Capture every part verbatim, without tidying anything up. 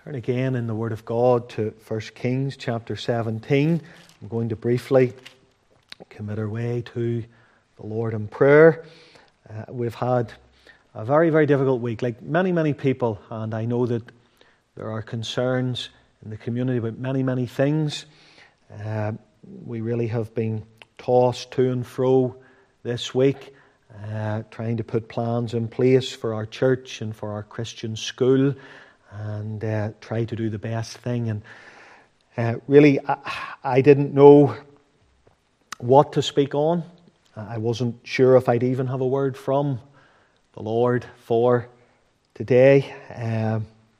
Turn again in the Word of God to First Kings chapter seventeen. I'm going to briefly commit our way to the Lord in prayer. Uh, we've had a very, very difficult week, like many, many people, and I know that there are concerns in the community about many, many things. Uh, we really have been tossed to and fro this week, uh, trying to put plans in place for our church and for our Christian school, and uh, try to do the best thing. And uh, really, I, I didn't know what to speak on. I wasn't sure if I'd even have a word from the Lord for today. Um,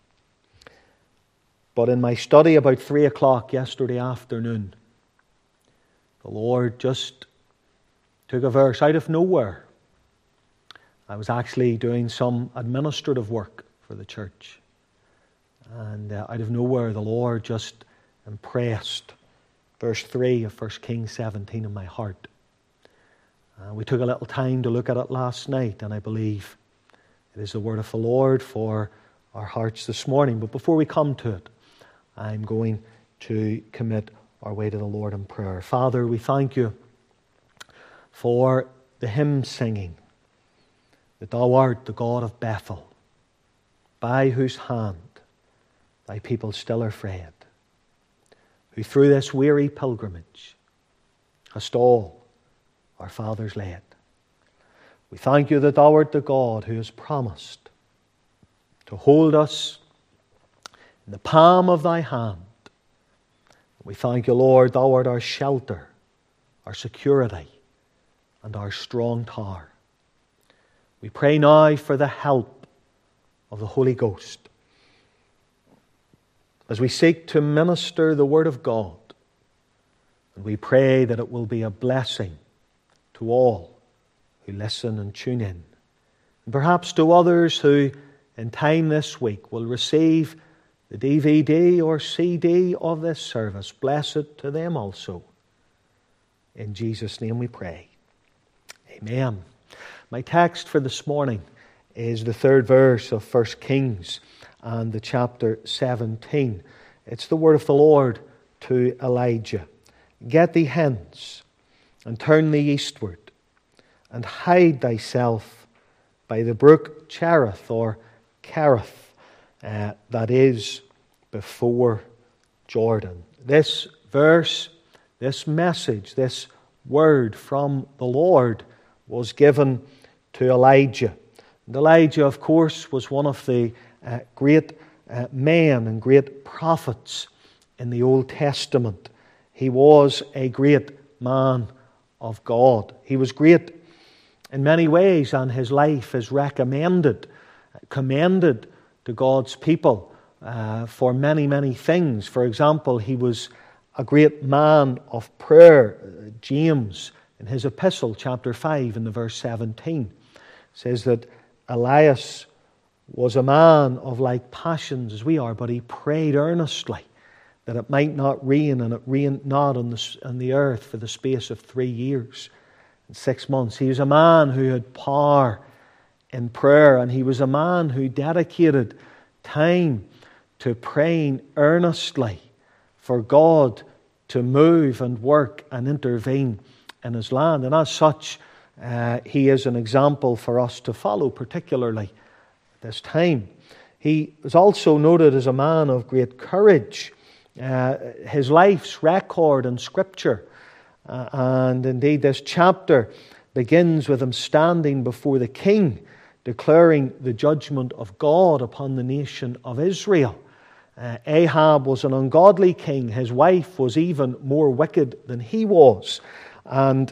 but in my study about three o'clock yesterday afternoon, the Lord just took a verse out of nowhere. I was actually doing some administrative work for the church. And uh, out of nowhere, the Lord just impressed verse three of First Kings seventeen in my heart. Uh, we took a little time to look at it last night, and I believe it is the word of the Lord for our hearts this morning. But before we come to it, I'm going to commit our way to the Lord in prayer. Father, we thank you for the hymn singing, that thou art the God of Bethel, by whose hand thy people still are fed, who through this weary pilgrimage hast all our fathers led. We thank you that thou art the God who has promised to hold us in the palm of thy hand. We thank you, Lord, thou art our shelter, our security, and our strong tower. We pray now for the help of the Holy Ghost as we seek to minister the Word of God. And we pray that it will be a blessing to all who listen and tune in. And perhaps to others who in time this week will receive the D V D or C D of this service. Bless it to them also. In Jesus' name we pray. Amen. My text for this morning is the third verse of First Kings and the chapter seventeen. It's the word of the Lord to Elijah. Get thee hence, and turn thee eastward, and hide thyself by the brook Cherith, or Kerith, uh, that is before Jordan. This verse, this message, this word from the Lord was given to Elijah. And Elijah, of course, was one of the uh, great uh, men and great prophets in the Old Testament. He was a great man of God. He was great in many ways, and his life is recommended, commended to God's people uh, for many, many things. For example, he was a great man of prayer. James, in his epistle, chapter five, in the verse seventeen, says that Elias was a man of like passions as we are, but he prayed earnestly that it might not rain, and it rained not on the, on the earth for the space of three years and six months. He was a man who had power in prayer, and he was a man who dedicated time to praying earnestly for God to move and work and intervene in his land. And as such, uh, he is an example for us to follow, particularly at this time. He was also noted as a man of great courage. Uh, his life's record in Scripture, uh, and indeed this chapter begins with him standing before the king, declaring the judgment of God upon the nation of Israel. Uh, Ahab was an ungodly king. His wife was even more wicked than he was. And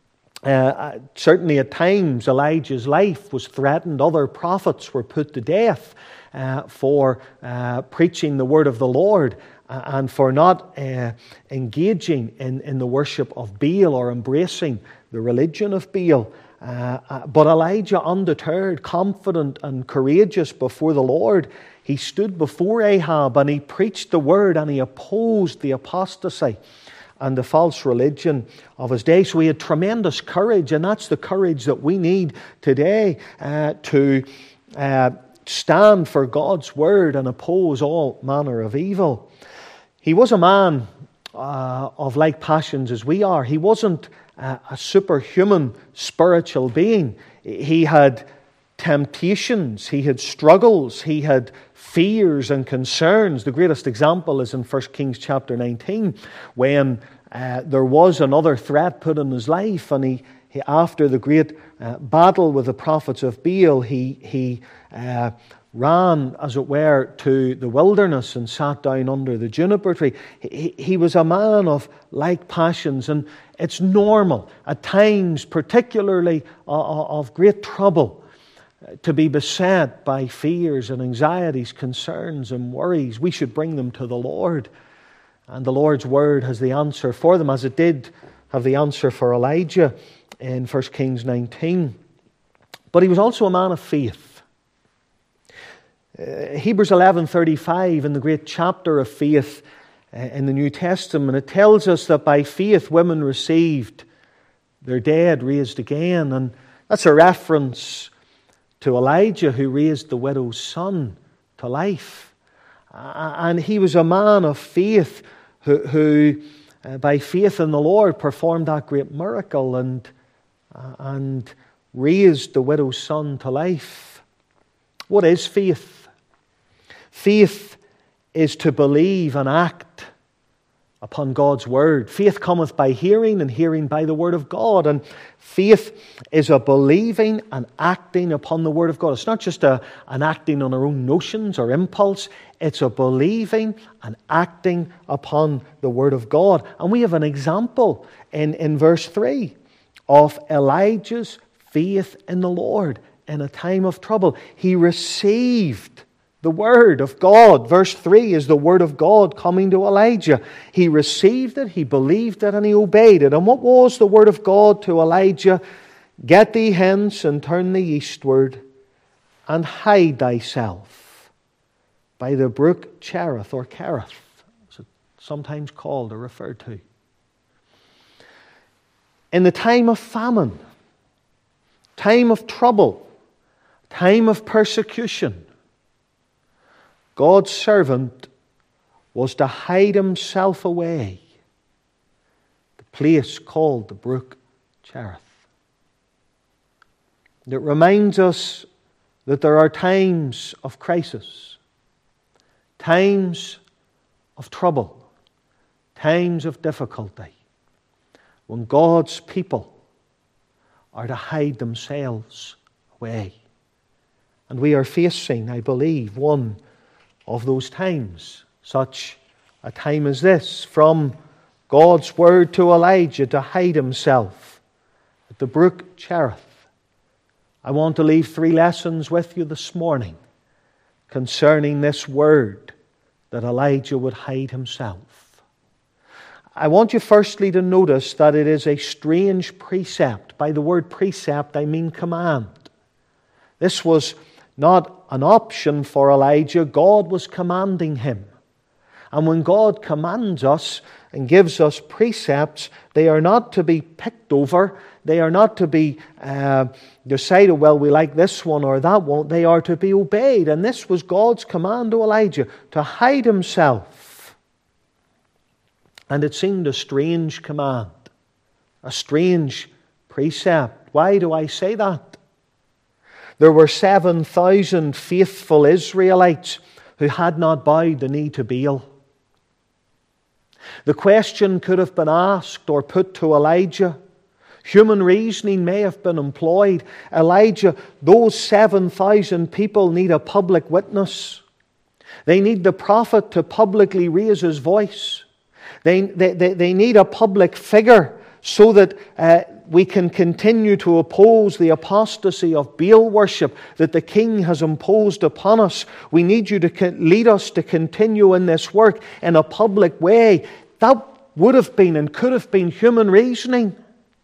uh, certainly at times Elijah's life was threatened. Other prophets were put to death uh, for uh, preaching the word of the Lord and for not uh, engaging in, in the worship of Baal or embracing the religion of Baal. Uh, but Elijah, undeterred, confident and courageous before the Lord, he stood before Ahab and he preached the word, and he opposed the apostasy and the false religion of his day. So he had tremendous courage, and that's the courage that we need today uh, to uh, stand for God's word and oppose all manner of evil. He was a man uh, of like passions as we are. He wasn't uh, a superhuman spiritual being. He had temptations, he had struggles, he had fears and concerns. The greatest example is in First Kings chapter nineteen, when uh, there was another threat put in his life, and he, he after the great uh, battle with the prophets of Baal, he he uh, ran, as it were, to the wilderness and sat down under the juniper tree. He, he was a man of like passions, and it's normal at times, particularly uh, of great trouble, to be beset by fears and anxieties, concerns and worries. We should bring them to the Lord. And the Lord's word has the answer for them, as it did have the answer for Elijah in First Kings nineteen. But he was also a man of faith. Uh, Hebrews eleven thirty-five, in the great chapter of faith uh, in the New Testament, it tells us that by faith women received their dead raised again. And that's a reference to Elijah, who raised the widow's son to life. And he was a man of faith who, who uh, by faith in the Lord, performed that great miracle and, uh, and raised the widow's son to life. What is faith? Faith is to believe and act upon God's word. Faith cometh by hearing, and hearing by the word of God. And faith is a believing and acting upon the word of God. It's not just a, an acting on our own notions or impulse. It's a believing and acting upon the word of God. And we have an example in, in verse three of Elijah's faith in the Lord in a time of trouble. He received the word of God. Verse three is the word of God coming to Elijah. He received it, he believed it, and he obeyed it. And what was the word of God to Elijah? Get thee hence and turn thee eastward, and hide thyself by the brook Cherith, or Kerith, as it's sometimes called or referred to. In the time of famine, time of trouble, time of persecution, God's servant was to hide himself away, the place called the brook Cherith. It reminds us that there are times of crisis, times of trouble, times of difficulty, when God's people are to hide themselves away. And we are facing, I believe, one of those times, such a time as this, from God's word to Elijah to hide himself at the brook Cherith. I want to leave three lessons with you this morning concerning this word that Elijah would hide himself. I want you firstly to notice that it is a strange precept. By the word precept, I mean command. This was not an option for Elijah. God was commanding him. And when God commands us and gives us precepts, they are not to be picked over. They are not to be uh, decided, well, we like this one or that one. They are to be obeyed. And this was God's command to Elijah, to hide himself. And it seemed a strange command, a strange precept. Why do I say that? There were seven thousand faithful Israelites who had not bowed the knee to Baal. The question could have been asked or put to Elijah. Human reasoning may have been employed. Elijah, those seven thousand people need a public witness. They need the prophet to publicly raise his voice. They, they, they, they need a public figure so that uh, we can continue to oppose the apostasy of Baal worship that the king has imposed upon us. We need you to lead us to continue in this work in a public way. That would have been and could have been human reasoning.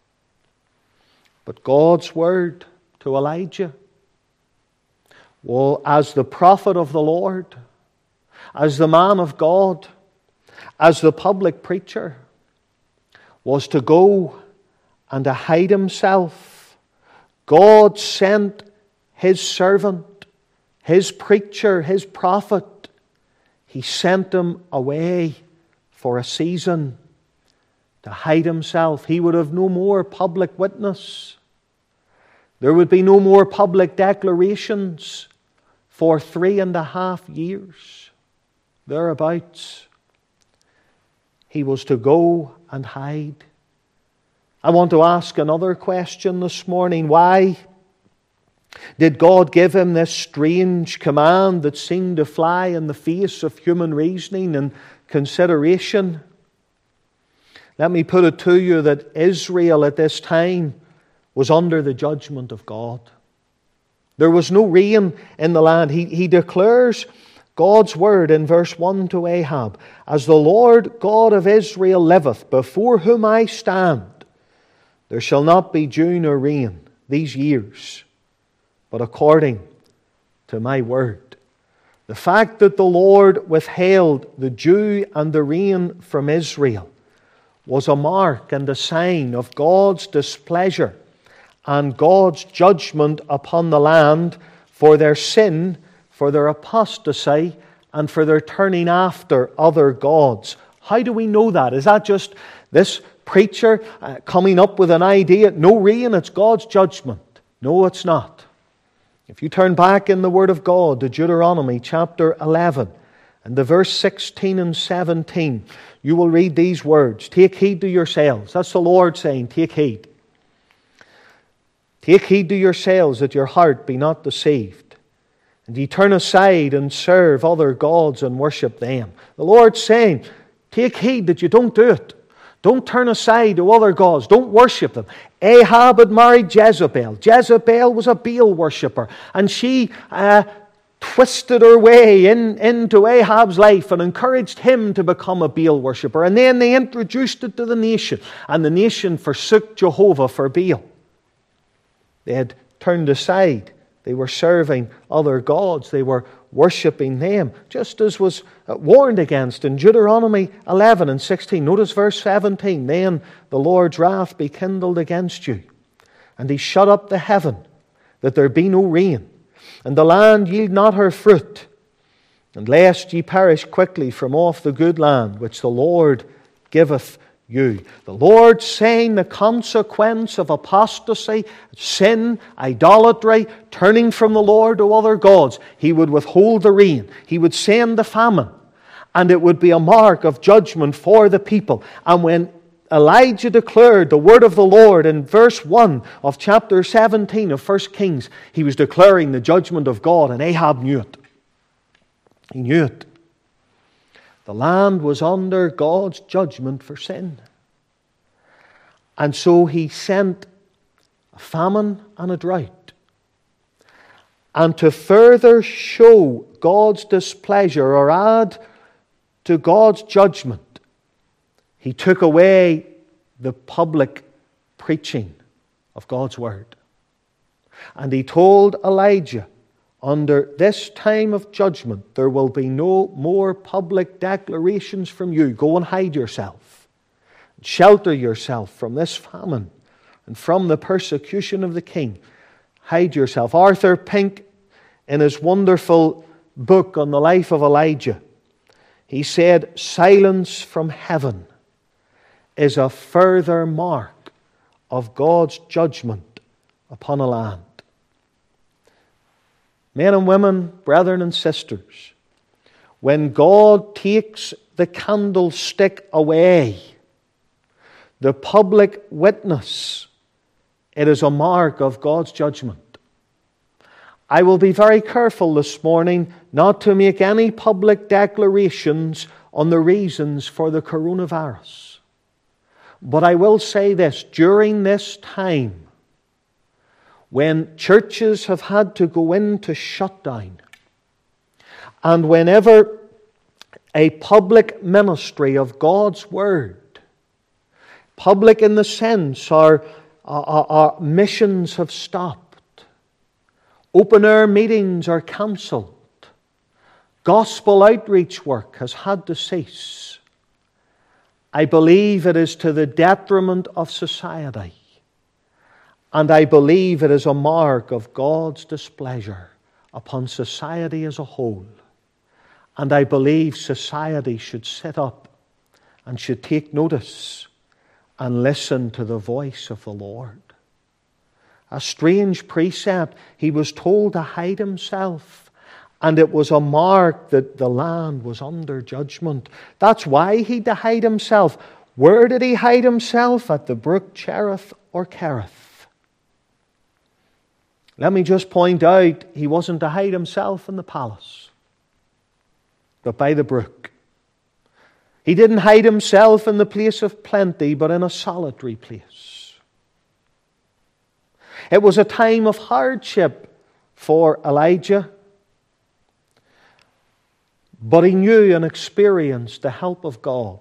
But God's word to Elijah, well, as the prophet of the Lord, as the man of God, as the public preacher, was to go and to hide himself. God sent his servant, his preacher, his prophet, he sent him away for a season to hide himself. He would have no more public witness. There would be no more public declarations for three and a half years, thereabouts. He was to go and hide. I want to ask another question this morning. Why did God give him this strange command that seemed to fly in the face of human reasoning and consideration? Let me put it to you that Israel at this time was under the judgment of God. There was no rain in the land. He, he declares God's word in verse one to Ahab, "As the Lord God of Israel liveth, before whom I stand, there shall not be dew nor rain these years, but according to my word." The fact that the Lord withheld the dew and the rain from Israel was a mark and a sign of God's displeasure and God's judgment upon the land for their sin, for their apostasy, and for their turning after other gods. How do we know that? Is that just this preacher uh, coming up with an idea? No rain, it's God's judgment. No, it's not. If you turn back in the Word of God to Deuteronomy chapter eleven and the verse sixteen and seventeen, you will read these words, "Take heed to yourselves." That's the Lord saying, take heed. "Take heed to yourselves that your heart be not deceived, and ye turn aside and serve other gods and worship them." The Lord's saying, take heed that you don't do it. Don't turn aside to other gods. Don't worship them. Ahab had married Jezebel. Jezebel was a Baal worshipper, and she uh, twisted her way in, into Ahab's life and encouraged him to become a Baal worshipper. And then they introduced it to the nation, and the nation forsook Jehovah for Baal. They had turned aside. They were serving other gods. They were worshipping them, just as was warned against in Deuteronomy eleven and sixteen. Notice verse seventeen. "Then the Lord's wrath be kindled against you, and he shut up the heaven, that there be no rain, and the land yield not her fruit, and lest ye perish quickly from off the good land which the Lord giveth you." The Lord saying the consequence of apostasy, sin, idolatry, turning from the Lord to other gods, He would withhold the rain. He would send the famine, and it would be a mark of judgment for the people. And when Elijah declared the word of the Lord in verse one of chapter seventeen of First Kings, he was declaring the judgment of God, and Ahab knew it. He knew it. The land was under God's judgment for sin. And so He sent a famine and a drought. And to further show God's displeasure or add to God's judgment, He took away the public preaching of God's word. And He told Elijah, under this time of judgment, there will be no more public declarations from you. Go and hide yourself. Shelter yourself from this famine and from the persecution of the king. Hide yourself. Arthur Pink, in his wonderful book on the life of Elijah, he said, "Silence from heaven is a further mark of God's judgment upon a land." Men and women, brethren and sisters, when God takes the candlestick away, the public witness, it is a mark of God's judgment. I will be very careful this morning not to make any public declarations on the reasons for the coronavirus. But I will say this, during this time, when churches have had to go into shutdown, and whenever a public ministry of God's Word, public in the sense our, our, our missions have stopped, open-air meetings are cancelled, gospel outreach work has had to cease, I believe it is to the detriment of society. And I believe it is a mark of God's displeasure upon society as a whole. And I believe society should sit up and should take notice and listen to the voice of the Lord. A strange precept. He was told to hide himself, and it was a mark that the land was under judgment. That's why he had to hide himself. Where did he hide himself? At the brook Cherith or Kerith. Let me just point out, he wasn't to hide himself in the palace, but by the brook. He didn't hide himself in the place of plenty, but in a solitary place. It was a time of hardship for Elijah, but he knew and experienced the help of God.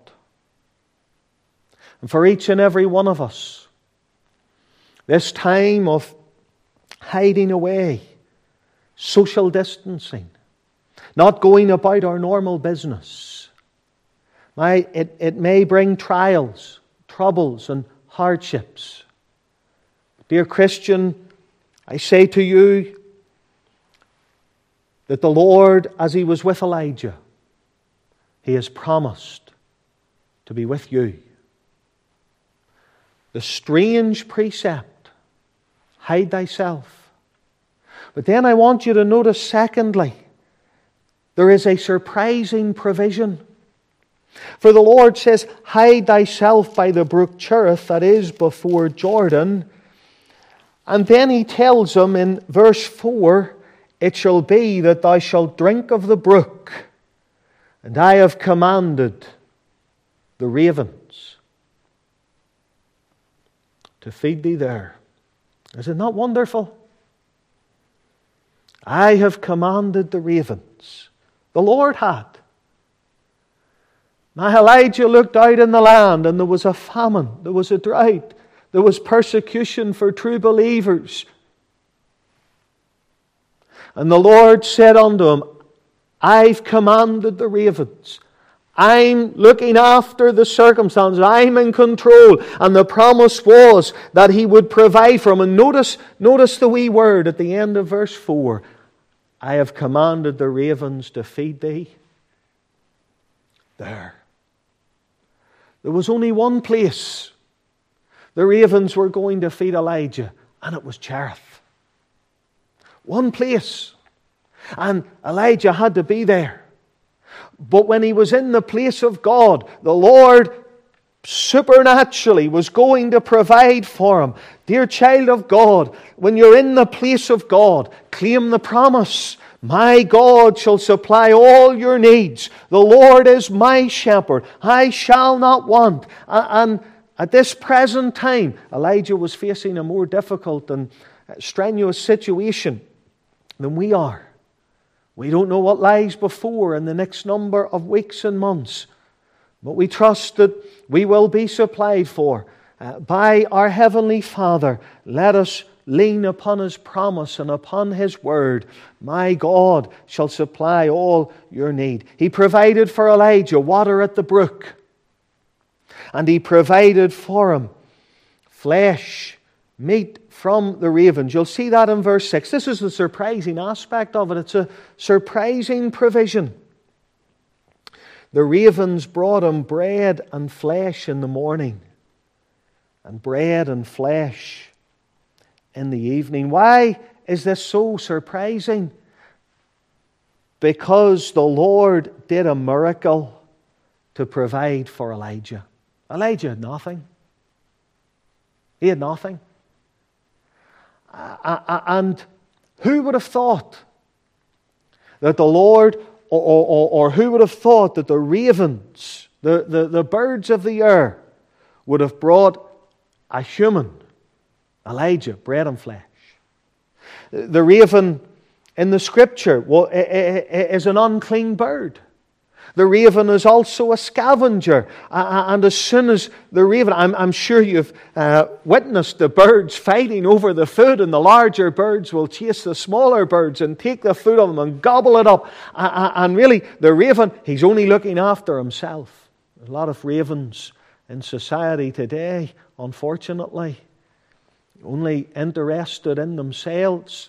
And for each and every one of us, this time of hiding away, social distancing, not going about our normal business, my, it, it may bring trials, troubles, and hardships. Dear Christian, I say to you that the Lord, as He was with Elijah, He has promised to be with you. The strange precept, hide thyself. But then I want you to notice, secondly, there is a surprising provision. For the Lord says, hide thyself by the brook Cherith, that is before Jordan. And then He tells him in verse four, it shall be that thou shalt drink of the brook, and I have commanded the ravens to feed thee there. Is it not wonderful? I have commanded the ravens. The Lord had. Now Elijah looked out in the land, and there was a famine, there was a drought, there was persecution for true believers. And the Lord said unto him, I've commanded the ravens. I'm looking after the circumstances. I'm in control. And the promise was that He would provide for him. And notice, notice the wee word at the end of verse four. I have commanded the ravens to feed thee there. There was only one place the ravens were going to feed Elijah, and it was Cherith. One place. And Elijah had to be there. But when he was in the place of God, the Lord supernaturally was going to provide for him. Dear child of God, when you're in the place of God, claim the promise. My God shall supply all your needs. The Lord is my shepherd. I shall not want. And at this present time, Elijah was facing a more difficult and strenuous situation than we are. We don't know what lies before in the next number of weeks and months. But we trust that we will be supplied for uh, by our Heavenly Father. Let us lean upon His promise and upon His word. My God shall supply all your need. He provided for Elijah water at the brook. And He provided for him flesh, meat from the ravens. You'll see that in verse six. This is the surprising aspect of it. It's a surprising provision. The ravens brought him bread and flesh in the morning, and bread and flesh in the evening. Why is this so surprising? Because the Lord did a miracle to provide for Elijah. Elijah had nothing. He had nothing. And who would have thought that the Lord, or, or, or who would have thought that the ravens, the, the, the birds of the air, would have brought a human, Elijah, bread and flesh? The raven in the Scripture is an unclean bird. The raven is also a scavenger. And as soon as the raven, I'm, I'm sure you've uh, witnessed the birds fighting over the food, and the larger birds will chase the smaller birds and take the food of them and gobble it up. And really, the raven, he's only looking after himself. There's a lot of ravens in society today, unfortunately, only interested in themselves.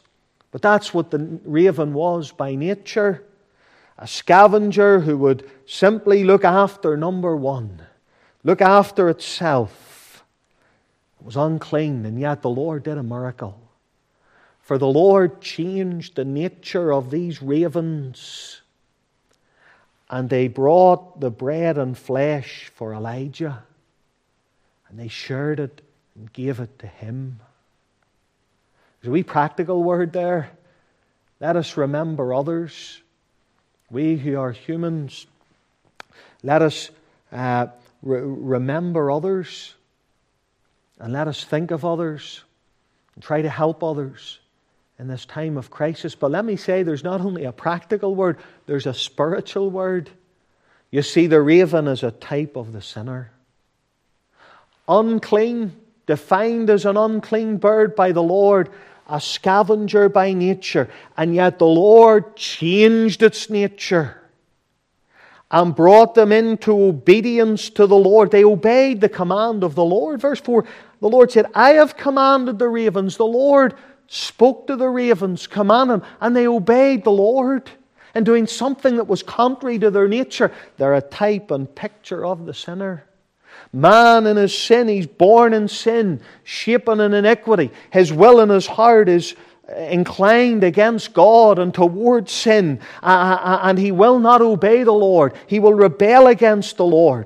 But that's what the raven was by nature. A scavenger who would simply look after number one, look after itself. It was unclean, and yet the Lord did a miracle. For the Lord changed the nature of these ravens, and they brought the bread and flesh for Elijah, and they shared it and gave it to him. There's a wee practical word there. Let us remember others. We who are humans, let us uh, re- remember others, and let us think of others and try to help others in this time of crisis. But let me say, there's not only a practical word, there's a spiritual word. You see, the raven is a type of the sinner. Unclean, defined as an unclean bird by the Lord, a scavenger by nature, and yet the Lord changed its nature and brought them into obedience to the Lord. They obeyed the command of the Lord. Verse four, the Lord said, I have commanded the ravens. The Lord spoke to the ravens, commanded them, and they obeyed the Lord in doing something that was contrary to their nature. They're a type and picture of the sinner. Man in his sin, he's born in sin, shapen in iniquity. His will in his heart is inclined against God and towards sin, and he will not obey the Lord. He will rebel against the Lord.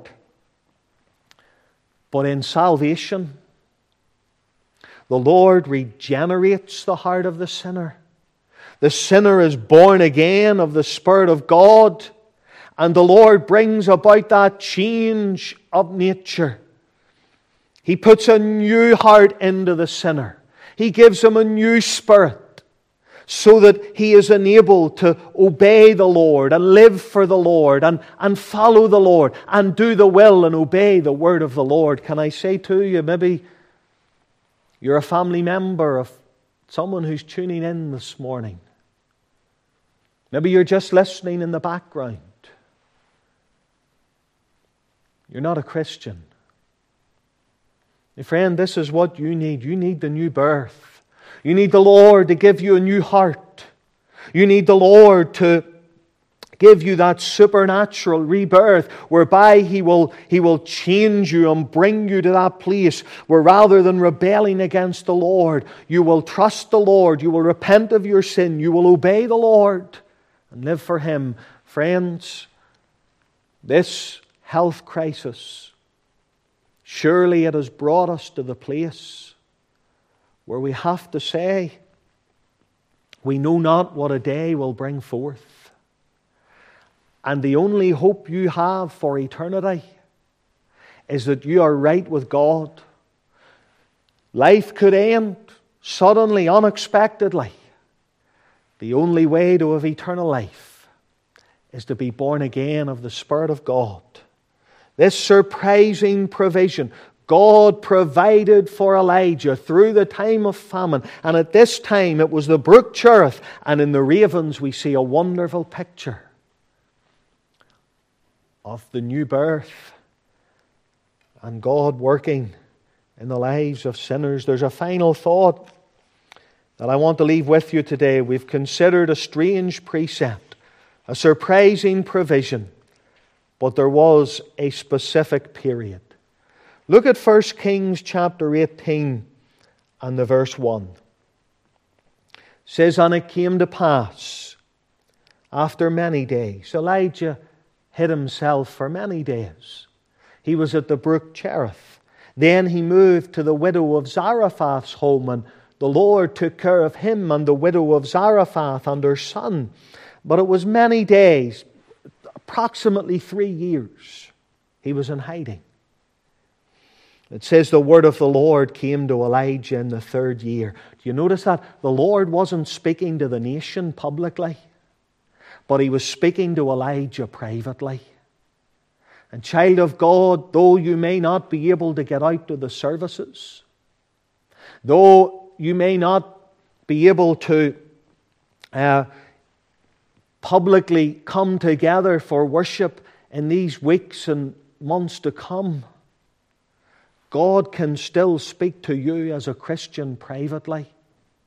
But in salvation, the Lord regenerates the heart of the sinner. The sinner is born again of the Spirit of God, and the Lord brings about that change of nature. He puts a new heart into the sinner. He gives him a new spirit so that he is enabled to obey the Lord and live for the Lord and, and follow the Lord and do the will and obey the word of the Lord. Can I say to you, maybe you're a family member of someone who's tuning in this morning. Maybe you're just listening in the background. You're not a Christian. My friend, this is what you need. You need the new birth. You need the Lord to give you a new heart. You need the Lord to give you that supernatural rebirth whereby He will, He will change you and bring you to that place where rather than rebelling against the Lord, you will trust the Lord, you will repent of your sin, you will obey the Lord and live for Him. Friends, this health crisis, surely it has brought us to the place where we have to say, we know not what a day will bring forth. And the only hope you have for eternity is that you are right with God. Life could end suddenly, unexpectedly. The only way to have eternal life is to be born again of the Spirit of God. This surprising provision God provided for Elijah through the time of famine. And at this time it was the brook Cherith. And in the ravens we see a wonderful picture of the new birth and God working in the lives of sinners. There's a final thought that I want to leave with you today. We've considered a strange precept, a surprising provision, but there was a specific period. Look at First Kings chapter eighteen and the verse one. It says, and it came to pass after many days. Elijah hid himself for many days. He was at the brook Cherith. Then he moved to the widow of Zarephath's home, and the Lord took care of him and the widow of Zarephath and her son. But it was many days, approximately three years, he was in hiding. It says the word of the Lord came to Elijah in the third year. Do you notice that? The Lord wasn't speaking to the nation publicly, but He was speaking to Elijah privately. And child of God, though you may not be able to get out to the services, though you may not be able to uh, publicly come together for worship in these weeks and months to come, God can still speak to you as a Christian privately.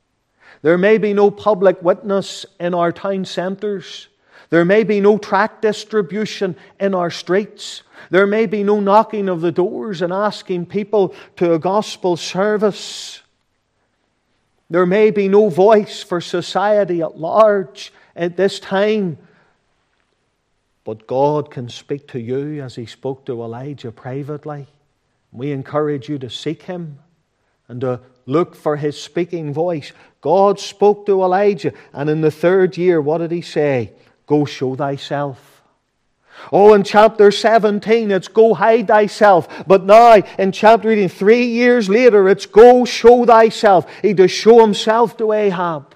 There may be no public witness in our town centres. There may be no tract distribution in our streets. There may be no knocking of the doors and asking people to a gospel service. There may be no voice for society at large at this time. But God can speak to you as He spoke to Elijah privately. We encourage you to seek Him and to look for His speaking voice. God spoke to Elijah, and in the third year, what did He say? Go show thyself. Oh, in chapter seventeen, it's go hide thyself. But now, in chapter eighteen, three years later, it's go show thyself. He does show Himself to Ahab.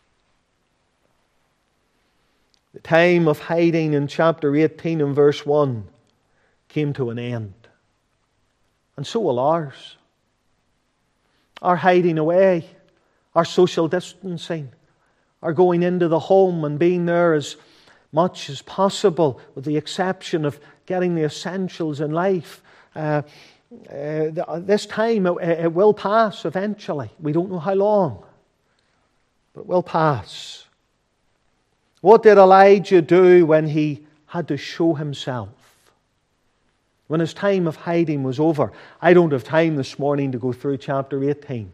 The time of hiding in chapter eighteen and verse one came to an end. And so will ours. Our hiding away, our social distancing, our going into the home and being there as much as possible, with the exception of getting the essentials in life. Uh, uh, this time, it, it will pass eventually. We don't know how long, but it will pass. What did Elijah do when he had to show himself? When his time of hiding was over? I don't have time this morning to go through chapter eighteen.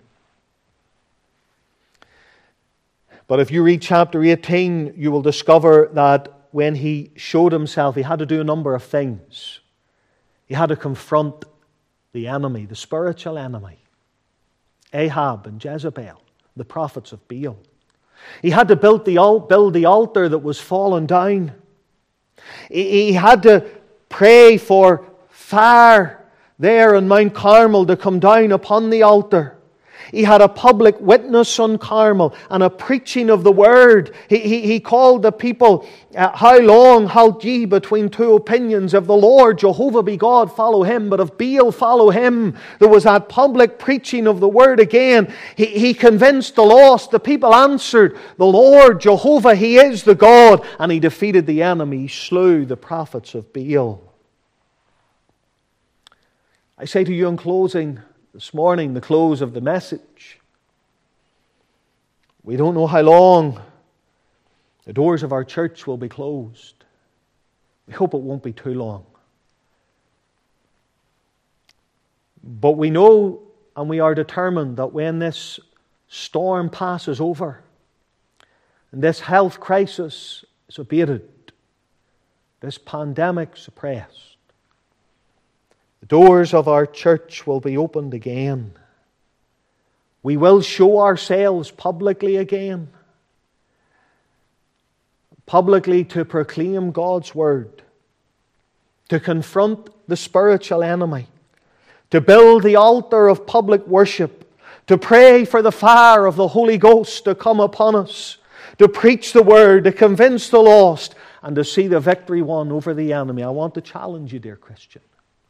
But if you read chapter eighteen, you will discover that when he showed himself, he had to do a number of things. He had to confront the enemy, the spiritual enemy, Ahab and Jezebel, the prophets of Baal. He had to build the, build the altar that was fallen down. He had to pray for fire there in Mount Carmel to come down upon the altar. He had a public witness on Carmel and a preaching of the Word. He, he, he called the people, uh, how long halt ye between two opinions? Of the Lord, Jehovah be God, follow Him. But of Baal, follow him. There was that public preaching of the Word again. He, he convinced the lost. The people answered, the Lord, Jehovah, He is the God. And He defeated the enemy. He slew the prophets of Baal. I say to you in closing, this morning, the close of the message, we don't know how long the doors of our church will be closed. We hope it won't be too long. But we know and we are determined that when this storm passes over and this health crisis is abated, this pandemic suppressed, the doors of our church will be opened again. We will show ourselves publicly again. Publicly to proclaim God's Word. To confront the spiritual enemy. To build the altar of public worship. To pray for the fire of the Holy Ghost to come upon us. To preach the Word. To convince the lost. And to see the victory won over the enemy. I want to challenge you, dear Christian.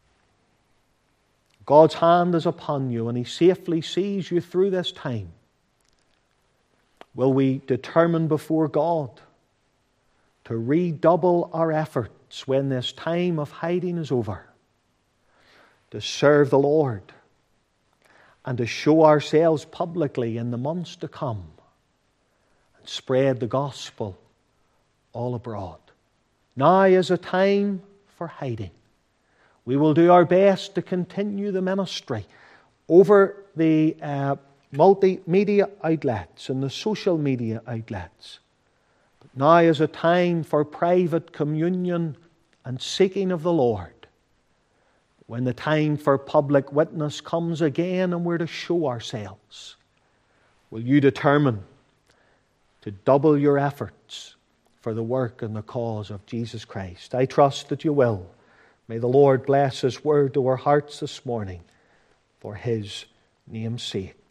God's hand is upon you and He safely sees you through this time. Will we determine before God to redouble our efforts when this time of hiding is over, to serve the Lord and to show ourselves publicly in the months to come and spread the gospel all abroad? Now is a time for hiding. We will do our best to continue the ministry over the uh, multimedia outlets and the social media outlets. But now is a time for private communion and seeking of the Lord. When the time for public witness comes again and we're to show ourselves, will you determine to double your efforts for the work and the cause of Jesus Christ? I trust that you will. May the Lord bless His Word to our hearts this morning for His name's sake.